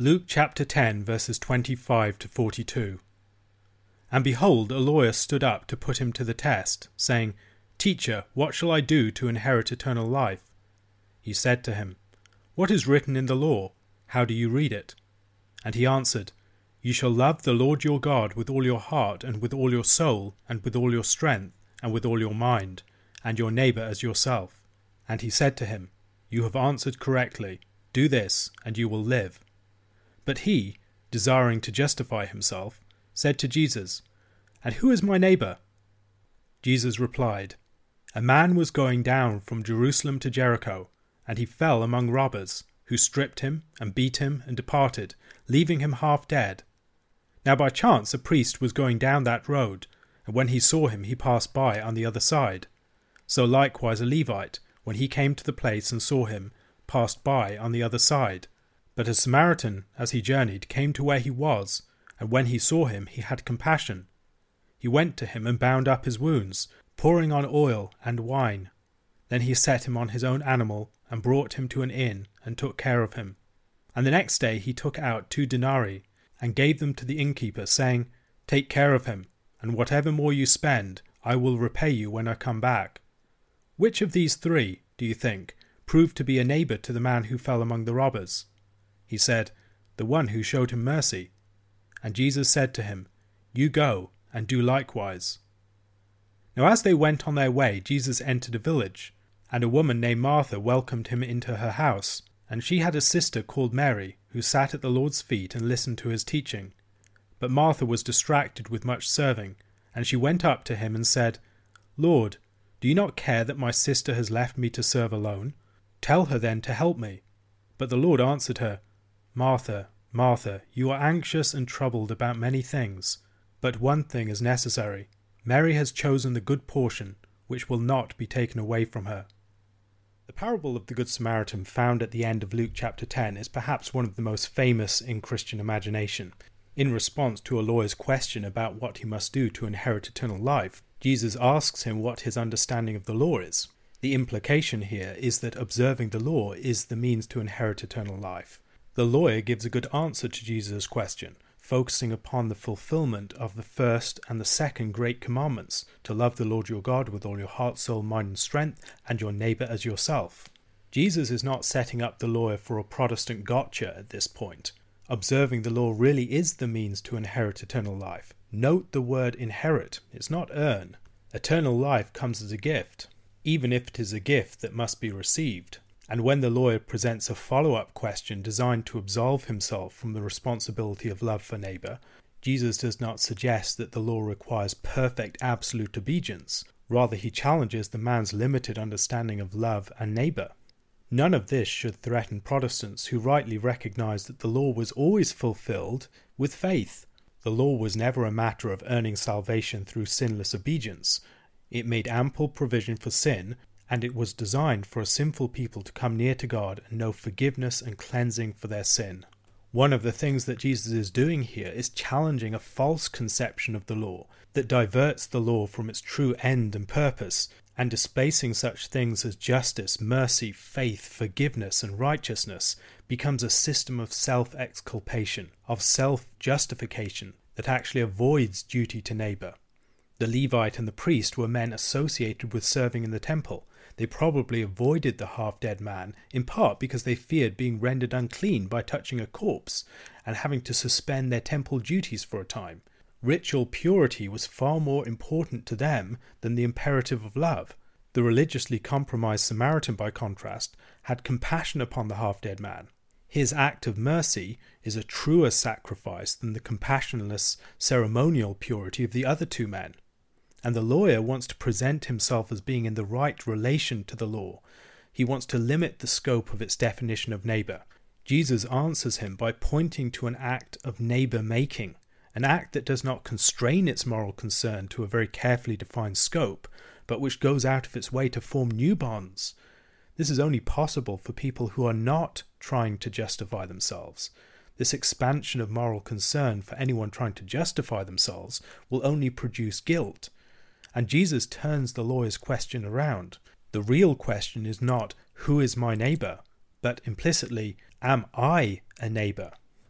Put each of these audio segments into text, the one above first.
Luke chapter 10 verses 25 to 42. And behold, a lawyer stood up to put him to the test, saying, Teacher, what shall I do to inherit eternal life? He said to him, What is written in the law? How do you read it? And he answered, You shall love the Lord your God with all your heart, and with all your soul, and with all your strength, and with all your mind, and your neighbour as yourself. And he said to him, You have answered correctly. Do this, and you will live. But he, desiring to justify himself, said to Jesus, And who is my neighbour? Jesus replied, A man was going down from Jerusalem to Jericho, and he fell among robbers, who stripped him, and beat him, and departed, leaving him half dead. Now by chance a priest was going down that road, and when he saw him he passed by on the other side. So likewise a Levite, when he came to the place and saw him, passed by on the other side. But a Samaritan, as he journeyed, came to where he was, and when he saw him he had compassion. He went to him and bound up his wounds, pouring on oil and wine. Then he set him on his own animal, and brought him to an inn, and took care of him. And the next day he took out 2 denarii, and gave them to the innkeeper, saying, Take care of him, and whatever more you spend, I will repay you when I come back. Which of these 3, do you think, proved to be a neighbour to the man who fell among the robbers? He said, The one who showed him mercy. And Jesus said to him, You go, and do likewise. Now as they went on their way, Jesus entered a village, and a woman named Martha welcomed him into her house. And she had a sister called Mary, who sat at the Lord's feet and listened to his teaching. But Martha was distracted with much serving, and she went up to him and said, Lord, do you not care that my sister has left me to serve alone? Tell her then to help me. But the Lord answered her, Martha, Martha, you are anxious and troubled about many things, but one thing is necessary. Mary has chosen the good portion, which will not be taken away from her. The parable of the Good Samaritan found at the end of Luke chapter 10 is perhaps one of the most famous in Christian imagination. In response to a lawyer's question about what he must do to inherit eternal life, Jesus asks him what his understanding of the law is. The implication here is that observing the law is the means to inherit eternal life. The lawyer gives a good answer to Jesus' question, focusing upon the fulfillment of the first and the second great commandments, to love the Lord your God with all your heart, soul, mind, and strength, and your neighbour as yourself. Jesus is not setting up the lawyer for a Protestant gotcha at this point. Observing the law really is the means to inherit eternal life. Note the word inherit, it's not earn. Eternal life comes as a gift, even if it is a gift that must be received. And when the lawyer presents a follow-up question designed to absolve himself from the responsibility of love for neighbour, Jesus does not suggest that the law requires perfect absolute obedience. Rather, he challenges the man's limited understanding of love and neighbour. None of this should threaten Protestants who rightly recognise that the law was always fulfilled with faith. The law was never a matter of earning salvation through sinless obedience. It made ample provision for sin, and it was designed for a sinful people to come near to God and know forgiveness and cleansing for their sin. One of the things that Jesus is doing here is challenging a false conception of the law that diverts the law from its true end and purpose, and displacing such things as justice, mercy, faith, forgiveness, and righteousness becomes a system of self-exculpation, of self-justification that actually avoids duty to neighbour. The Levite and the priest were men associated with serving in the temple. They probably avoided the half-dead man, in part because they feared being rendered unclean by touching a corpse and having to suspend their temple duties for a time. Ritual purity was far more important to them than the imperative of love. The religiously compromised Samaritan, by contrast, had compassion upon the half-dead man. His act of mercy is a truer sacrifice than the compassionless ceremonial purity of the other 2 men. And the lawyer wants to present himself as being in the right relation to the law. He wants to limit the scope of its definition of neighbour. Jesus answers him by pointing to an act of neighbour-making, an act that does not constrain its moral concern to a very carefully defined scope, but which goes out of its way to form new bonds. This is only possible for people who are not trying to justify themselves. This expansion of moral concern for anyone trying to justify themselves will only produce guilt. And Jesus turns the lawyer's question around. The real question is not, who is my neighbour? But implicitly, am I a neighbour?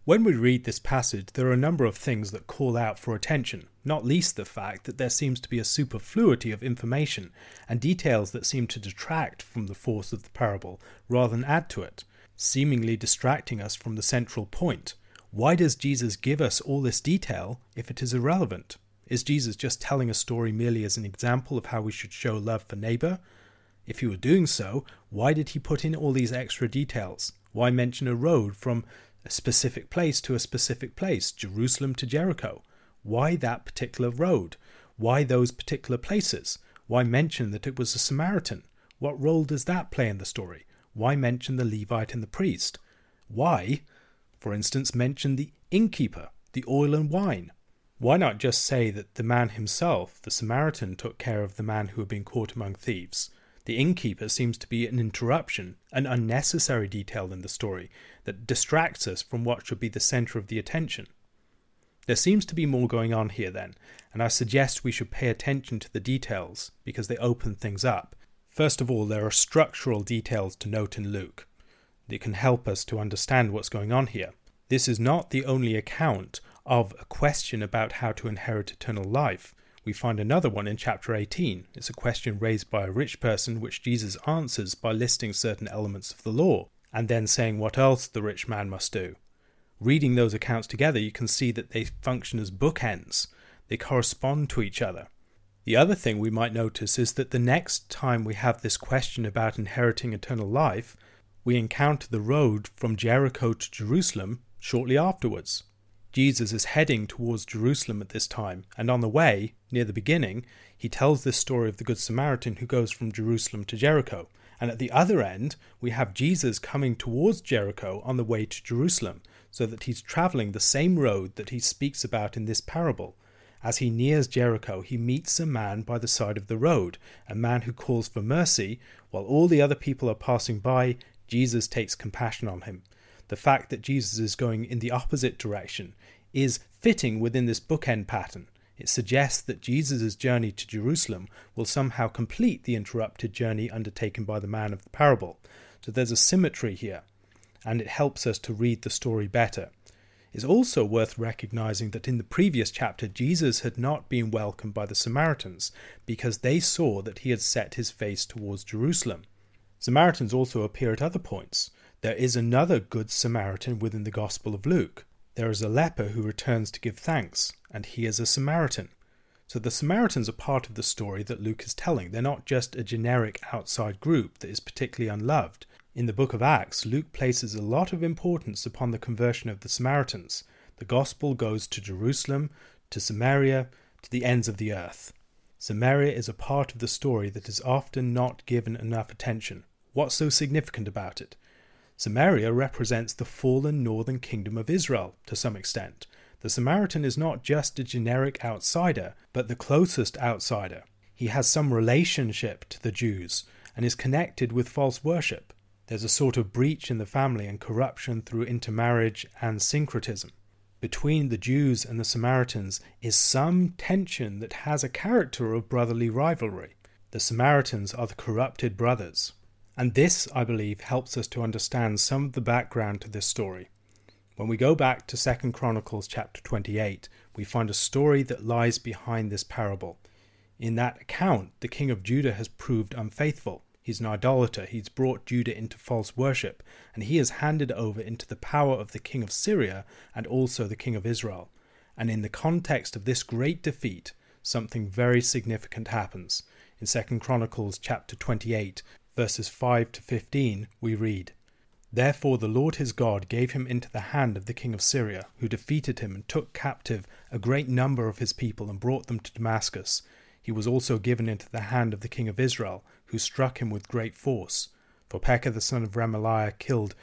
When we read this passage, there are a number of things that call out for attention, not least the fact that there seems to be a superfluity of information and details that seem to detract from the force of the parable rather than add to it, seemingly distracting us from the central point. Why does Jesus give us all this detail if it is irrelevant? Is Jesus just telling a story merely as an example of how we should show love for neighbour? If he were doing so, why did he put in all these extra details? Why mention a road from a specific place to a specific place, Jerusalem to Jericho? Why that particular road? Why those particular places? Why mention that it was a Samaritan? What role does that play in the story? Why mention the Levite and the priest? Why, for instance, mention the innkeeper, the oil and wine? Why not just say that the man himself, the Samaritan, took care of the man who had been caught among thieves? The innkeeper seems to be an interruption, an unnecessary detail in the story that distracts us from what should be the centre of the attention. There seems to be more going on here then, and I suggest we should pay attention to the details because they open things up. First of all, there are structural details to note in Luke that can help us to understand what's going on here. This is not the only account of a question about how to inherit eternal life. We find another one in chapter 18. It's a question raised by a rich person which Jesus answers by listing certain elements of the law and then saying what else the rich man must do. Reading those accounts together, you can see that they function as bookends. They correspond to each other. The other thing we might notice is that the next time we have this question about inheriting eternal life, we encounter the road from Jericho to Jerusalem shortly afterwards. Jesus is heading towards Jerusalem at this time, and on the way, near the beginning, he tells this story of the Good Samaritan who goes from Jerusalem to Jericho. And at the other end, we have Jesus coming towards Jericho on the way to Jerusalem, so that he's travelling the same road that he speaks about in this parable. As he nears Jericho, he meets a man by the side of the road, a man who calls for mercy. While all the other people are passing by, Jesus takes compassion on him. The fact that Jesus is going in the opposite direction is fitting within this bookend pattern. It suggests that Jesus' journey to Jerusalem will somehow complete the interrupted journey undertaken by the man of the parable. So there's a symmetry here, and it helps us to read the story better. It's also worth recognizing that in the previous chapter, Jesus had not been welcomed by the Samaritans because they saw that he had set his face towards Jerusalem. Samaritans also appear at other points. There is another Good Samaritan within the Gospel of Luke. There is a leper who returns to give thanks, and he is a Samaritan. So the Samaritans are part of the story that Luke is telling. They're not just a generic outside group that is particularly unloved. In the book of Acts, Luke places a lot of importance upon the conversion of the Samaritans. The Gospel goes to Jerusalem, to Samaria, to the ends of the earth. Samaria is a part of the story that is often not given enough attention. What's so significant about it? Samaria represents the fallen northern kingdom of Israel to some extent. The Samaritan is not just a generic outsider, but the closest outsider. He has some relationship to the Jews and is connected with false worship. There's a sort of breach in the family and corruption through intermarriage and syncretism. Between the Jews and the Samaritans is some tension that has a character of brotherly rivalry. The Samaritans are the corrupted brothers. And this, I believe, helps us to understand some of the background to this story. When we go back to 2 Chronicles chapter 28, we find a story that lies behind this parable. In that account, the king of Judah has proved unfaithful. He's an idolater, he's brought Judah into false worship, and he is handed over into the power of the king of Syria and also the king of Israel. And in the context of this great defeat, something very significant happens. In 2 Chronicles chapter 28, verses 5 to 15, we read, "Therefore the Lord his God gave him into the hand of the king of Syria, who defeated him and took captive a great number of his people and brought them to Damascus. He was also given into the hand of the king of Israel, who struck him with great force. For Pekah the son of Remaliah killed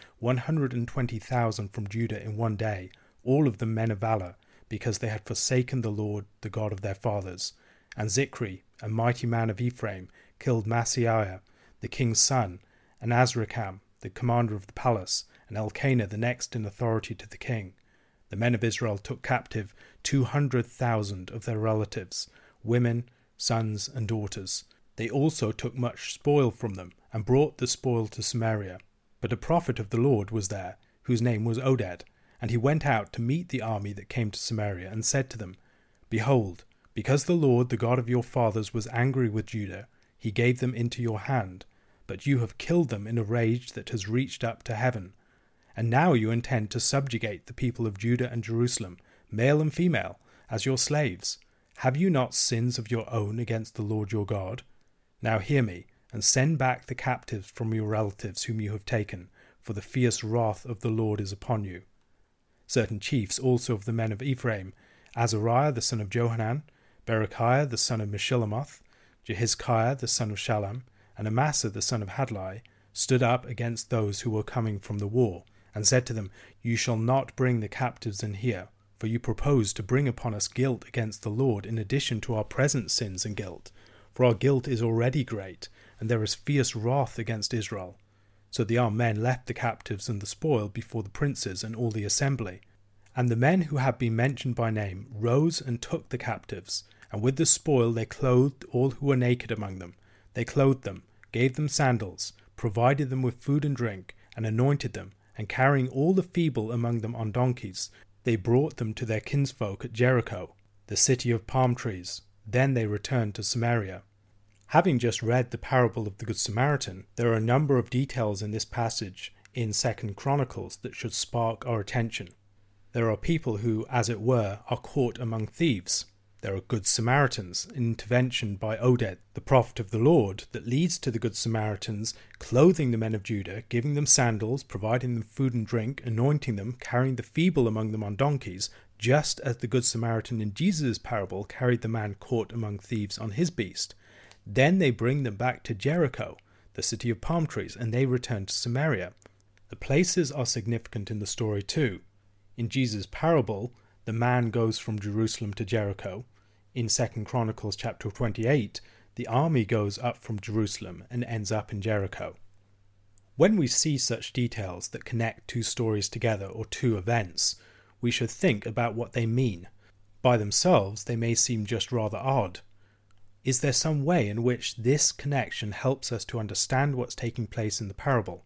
120,000 from Judah in one day, all of them men of valor, because they had forsaken the Lord, the God of their fathers. And Zikri, a mighty man of Ephraim, killed Maaseiah, the king's son, and Azrikam, the commander of the palace, and Elkanah, the next in authority to the king. The men of Israel took captive 200,000 of their relatives, women, sons, and daughters. They also took much spoil from them, and brought the spoil to Samaria. But a prophet of the Lord was there, whose name was Oded, And he went out to meet the army that came to Samaria, and said to them, Behold, because the Lord, the God of your fathers, was angry with Judah, he gave them into your hand, but you have killed them in a rage that has reached up to heaven. And now you intend to subjugate the people of Judah and Jerusalem, male and female, as your slaves. Have you not sins of your own against the Lord your God? Now hear me, and send back the captives from your relatives whom you have taken, for the fierce wrath of the Lord is upon you. Certain chiefs also of the men of Ephraim, Azariah the son of Johanan, Berechiah the son of Meshillemoth, Jehizkiah the son of Shallum, and Amasa the son of Hadlai, stood up against those who were coming from the war, and said to them, You shall not bring the captives in here, for you propose to bring upon us guilt against the Lord in addition to our present sins and guilt. For our guilt is already great, and there is fierce wrath against Israel. So the armed men left the captives and the spoil before the princes and all the assembly. And the men who had been mentioned by name rose and took the captives, and with the spoil they clothed all who were naked among them. They clothed them, gave them sandals, provided them with food and drink, and anointed them, and carrying all the feeble among them on donkeys, they brought them to their kinsfolk at Jericho, the city of palm trees. Then they returned to Samaria. Having just read the parable of the Good Samaritan, there are a number of details in this passage in 2 Chronicles that should spark our attention. There are people who, as it were, are caught among thieves. There are Good Samaritans, an intervention by Oded, the prophet of the Lord, that leads to the Good Samaritans clothing the men of Judah, giving them sandals, providing them food and drink, anointing them, carrying the feeble among them on donkeys, just as the Good Samaritan in Jesus' parable carried the man caught among thieves on his beast. Then they bring them back to Jericho, the city of palm trees, and they return to Samaria. The places are significant in the story too. In Jesus' parable, the man goes from Jerusalem to Jericho. In 2 Chronicles chapter 28, the army goes up from Jerusalem and ends up in Jericho. When we see such details that connect two stories together or two events, we should think about what they mean. By themselves, they may seem just rather odd. Is there some way in which this connection helps us to understand what's taking place in the parable?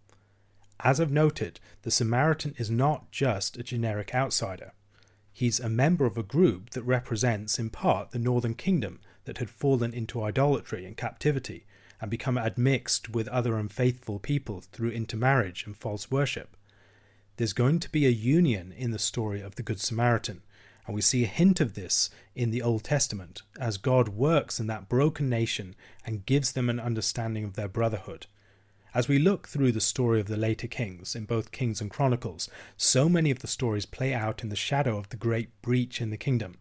As I've noted, the Samaritan is not just a generic outsider. He's a member of a group that represents in part the northern kingdom that had fallen into idolatry and captivity and become admixed with other unfaithful peoples through intermarriage and false worship. There's going to be a union in the story of the Good Samaritan, and we see a hint of this in the Old Testament as God works in that broken nation and gives them an understanding of their brotherhood. As we look through the story of the later kings, in both Kings and Chronicles, so many of the stories play out in the shadow of the great breach in the kingdom.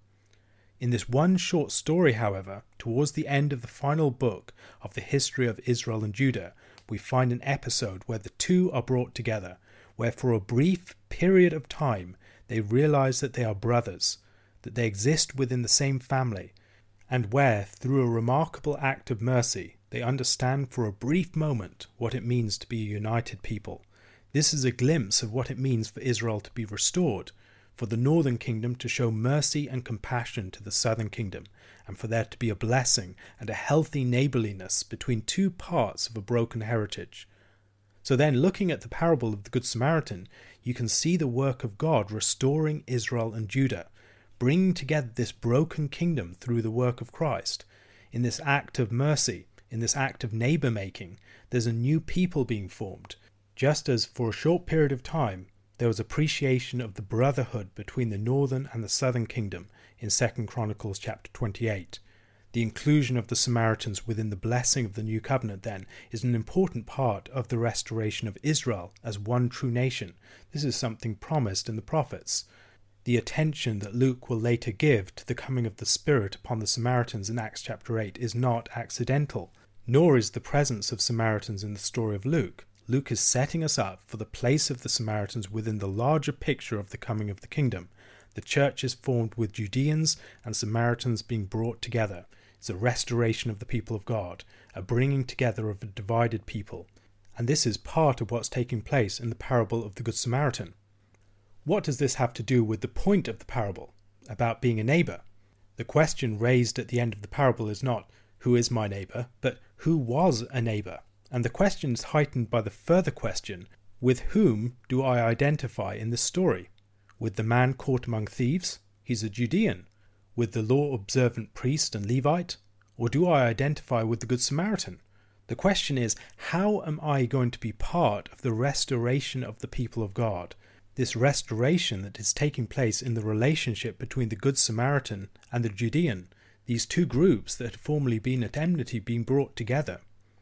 In this one short story, however, towards the end of the final book of the history of Israel and Judah, we find an episode where the two are brought together, where for a brief period of time they realize that they are brothers, that they exist within the same family, and where, through a remarkable act of mercy, they understand for a brief moment what it means to be a united people. This is a glimpse of what it means for Israel to be restored, for the northern kingdom to show mercy and compassion to the southern kingdom, and for there to be a blessing and a healthy neighbourliness between two parts of a broken heritage. So then, looking at the parable of the Good Samaritan, you can see the work of God restoring Israel and Judah, bringing together this broken kingdom through the work of Christ. In this act of mercy, in this act of neighbour-making, there's a new people being formed, just as for a short period of time there was appreciation of the brotherhood between the northern and the southern kingdom in 2 Chronicles chapter 28. The inclusion of the Samaritans within the blessing of the new covenant, then, is an important part of the restoration of Israel as one true nation. This is something promised in the prophets. The attention that Luke will later give to the coming of the Spirit upon the Samaritans in Acts chapter 8 is not accidental, nor is the presence of Samaritans in the story of Luke. Luke is setting us up for the place of the Samaritans within the larger picture of the coming of the kingdom. The church is formed with Judeans and Samaritans being brought together. It's a restoration of the people of God, a bringing together of a divided people. And this is part of what's taking place in the parable of the Good Samaritan. What does this have to do with the point of the parable, about being a neighbour? The question raised at the end of the parable is not, who is my neighbour, but who was a neighbour? And the question is heightened by the further question, with whom do I identify in this story? With the man caught among thieves, he's a Judean. With the law-observant priest and Levite? Or do I identify with the Good Samaritan? The question is, how am I going to be part of the restoration of the people of God? This restoration that is taking place in the relationship between the Good Samaritan and the Judean, these two groups that had formerly been at enmity being brought together.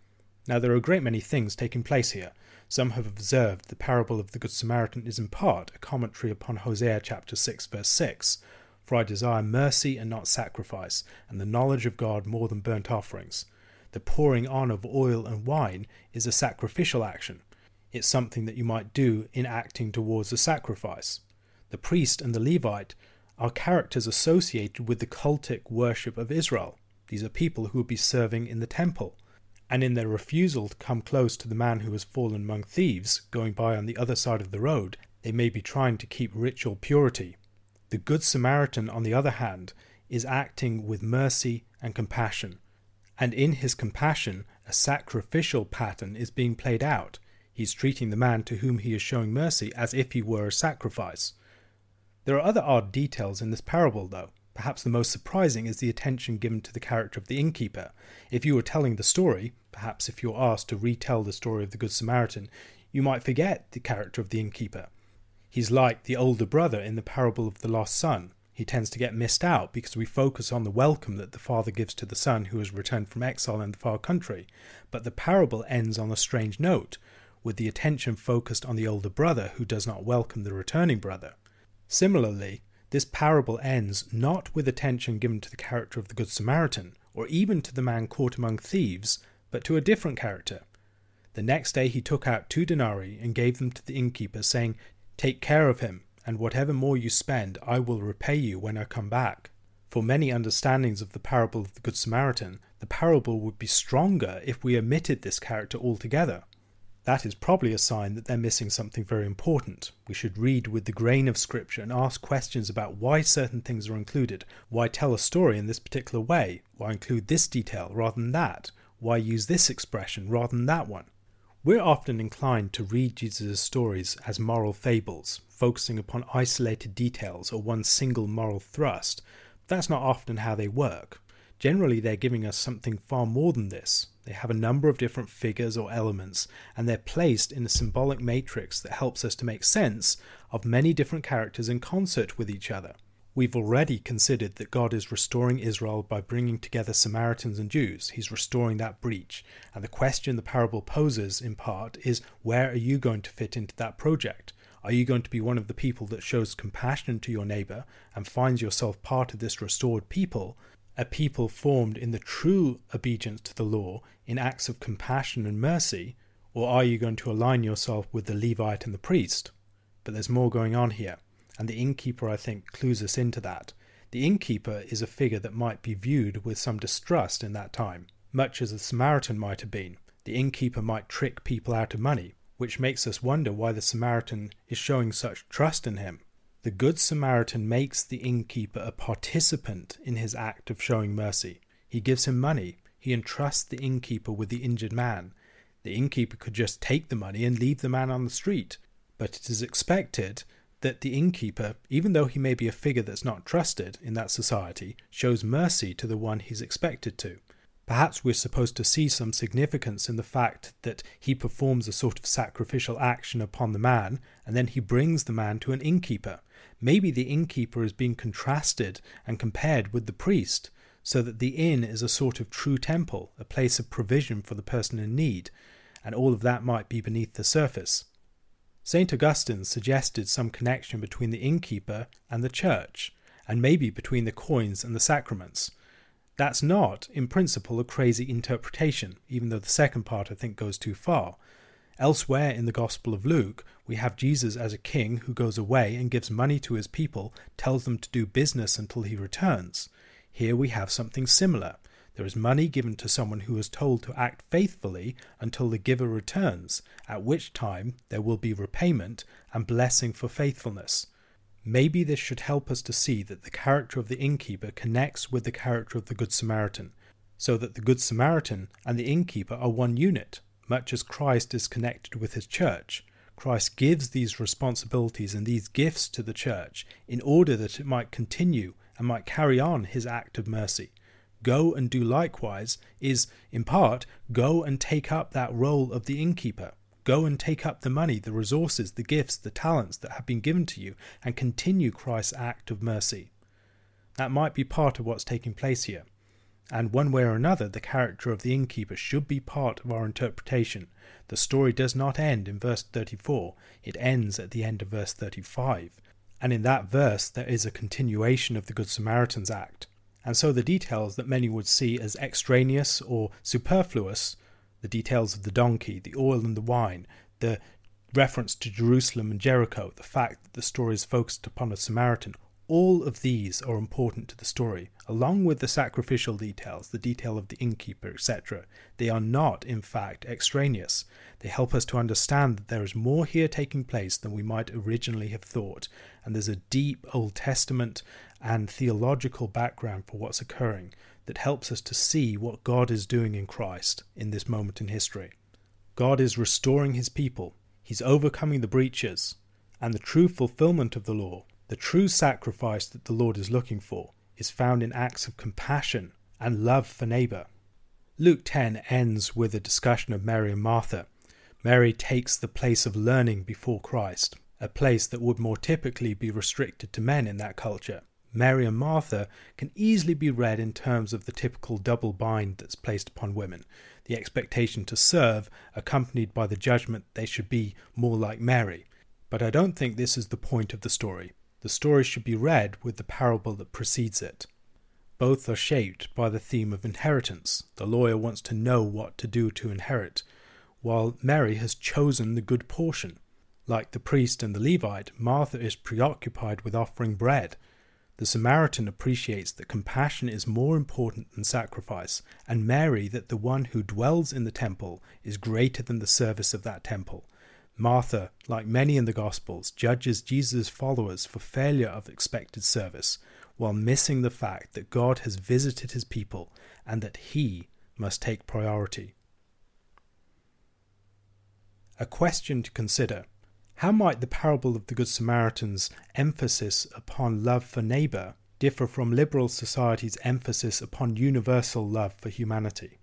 Now there are a great many things taking place here. Some have observed the parable of the Good Samaritan is in part a commentary upon Hosea chapter 6 verse 6, "For I desire mercy and not sacrifice, and the knowledge of God more than burnt offerings." The pouring on of oil and wine is a sacrificial action. It's something that you might do in acting towards a sacrifice. The priest and the Levite are characters associated with the cultic worship of Israel. These are people who will be serving in the temple. And in their refusal to come close to the man who has fallen among thieves, going by on the other side of the road, they may be trying to keep ritual purity. The Good Samaritan, on the other hand, is acting with mercy and compassion. And in his compassion, a sacrificial pattern is being played out. He's treating the man to whom he is showing mercy as if he were a sacrifice. There are other odd details in this parable, though. Perhaps the most surprising is the attention given to the character of the innkeeper. If you were telling the story, perhaps if you were asked to retell the story of the Good Samaritan, you might forget the character of the innkeeper. He's like the older brother in the parable of the lost son. He tends to get missed out because we focus on the welcome that the father gives to the son who has returned from exile in the far country. But the parable ends on a strange note, with the attention focused on the older brother who does not welcome the returning brother. Similarly, this parable ends not with attention given to the character of the Good Samaritan, or even to the man caught among thieves, but to a different character. The next day he took out 2 denarii and gave them to the innkeeper, saying, "Take care of him, and whatever more you spend, I will repay you when I come back." For many understandings of the parable of the Good Samaritan, the parable would be stronger if we omitted this character altogether. That is probably a sign that they're missing something very important. We should read with the grain of Scripture and ask questions about why certain things are included. Why tell a story in this particular way? Why include this detail rather than that? Why use this expression rather than that one? We're often inclined to read Jesus' stories as moral fables, focusing upon isolated details or one single moral thrust. But that's not often how they work. Generally, they're giving us something far more than this. They have a number of different figures or elements, and they're placed in a symbolic matrix that helps us to make sense of many different characters in concert with each other. We've already considered that God is restoring Israel by bringing together Samaritans and Jews. He's restoring that breach. And the question the parable poses, in part, is where are you going to fit into that project? Are you going to be one of the people that shows compassion to your neighbour and finds yourself part of this restored people, a people formed in the true obedience to the law in acts of compassion and mercy, or are you going to align yourself with the Levite and the priest? But there's more going on here, and the innkeeper, I think, clues us into that. The innkeeper is a figure that might be viewed with some distrust in that time, much as the Samaritan might have been. The innkeeper might trick people out of money, which makes us wonder why the Samaritan is showing such trust in him. The Good Samaritan makes the innkeeper a participant in his act of showing mercy. He gives him money. He entrusts the innkeeper with the injured man. The innkeeper could just take the money and leave the man on the street, but it is expected that the innkeeper, even though he may be a figure that's not trusted in that society, shows mercy to the one he's expected to. Perhaps we're supposed to see some significance in the fact that he performs a sort of sacrificial action upon the man, and then he brings the man to an innkeeper. Maybe the innkeeper is being contrasted and compared with the priest, so that the inn is a sort of true temple, a place of provision for the person in need, and all of that might be beneath the surface. St. Augustine suggested some connection between the innkeeper and the church, and maybe between the coins and the sacraments. That's not, in principle, a crazy interpretation, even though the second part I think goes too far. Elsewhere in the Gospel of Luke, we have Jesus as a king who goes away and gives money to his people, tells them to do business until he returns. Here we have something similar. There is money given to someone who is told to act faithfully until the giver returns, at which time there will be repayment and blessing for faithfulness. Maybe this should help us to see that the character of the innkeeper connects with the character of the Good Samaritan, so that the Good Samaritan and the innkeeper are one unit, much as Christ is connected with his church. Christ gives these responsibilities and these gifts to the church in order that it might continue and might carry on his act of mercy. Go and do likewise is, in part, go and take up that role of the innkeeper. Go and take up the money, the resources, the gifts, the talents that have been given to you, and continue Christ's act of mercy. That might be part of what's taking place here. And one way or another, the character of the innkeeper should be part of our interpretation. The story does not end in verse 34, it ends at the end of verse 35. And in that verse there is a continuation of the Good Samaritan's act. And so the details that many would see as extraneous or superfluous, the details of the donkey, the oil and the wine, the reference to Jerusalem and Jericho, the fact that the story is focused upon a Samaritan, all of these are important to the story, along with the sacrificial details, the detail of the innkeeper, etc. They are not, in fact, extraneous. They help us to understand that there is more here taking place than we might originally have thought, and there's a deep Old Testament and theological background for what's occurring that helps us to see what God is doing in Christ in this moment in history. God is restoring his people. He's overcoming the breaches, and the true fulfillment of the law, the true sacrifice that the Lord is looking for, is found in acts of compassion and love for neighbour. Luke 10 ends with a discussion of Mary and Martha. Mary takes the place of learning before Christ, a place that would more typically be restricted to men in that culture. Mary and Martha can easily be read in terms of the typical double bind that's placed upon women, the expectation to serve accompanied by the judgment they should be more like Mary. But I don't think this is the point of the story. The story should be read with the parable that precedes it. Both are shaped by the theme of inheritance. The lawyer wants to know what to do to inherit, while Mary has chosen the good portion. Like the priest and the Levite, Martha is preoccupied with offering bread. The Samaritan appreciates that compassion is more important than sacrifice, and Mary that the one who dwells in the temple is greater than the service of that temple. Martha, like many in the Gospels, judges Jesus' followers for failure of expected service, while missing the fact that God has visited his people and that he must take priority. A question to consider. How might the parable of the Good Samaritan's emphasis upon love for neighbour differ from liberal society's emphasis upon universal love for humanity?